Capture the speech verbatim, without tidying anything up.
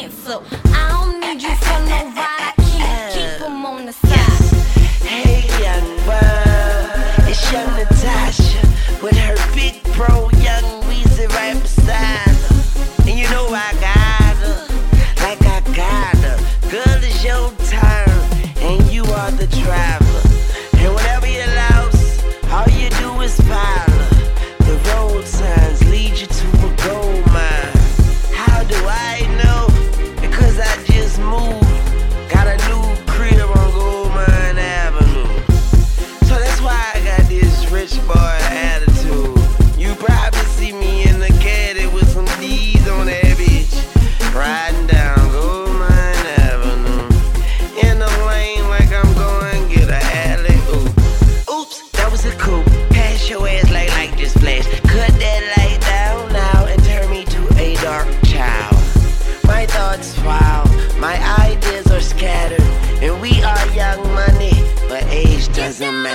pants up. I don't need you for no ride, I keep, keep them on the side. Hey young one, it's young Natasha with her big bro, young Weezy right beside her. And you know I got her, like I got her. Girl, it's your turn, and you are the driver. And whenever you're lost, all you do is follow. The road signs lead you to a gold mine. How do I know? Because I just moved. Got a new crib on Gold Mine Avenue. So that's why I got this rich boy attitude. You probably see me in the caddy with some D's on that bitch, riding down Gold Mine Avenue. In the lane like I'm going get a alley. Ooh. Oops, that was a coupe. Pass your ass like like this flash. Cut that light down now and turn me to a dark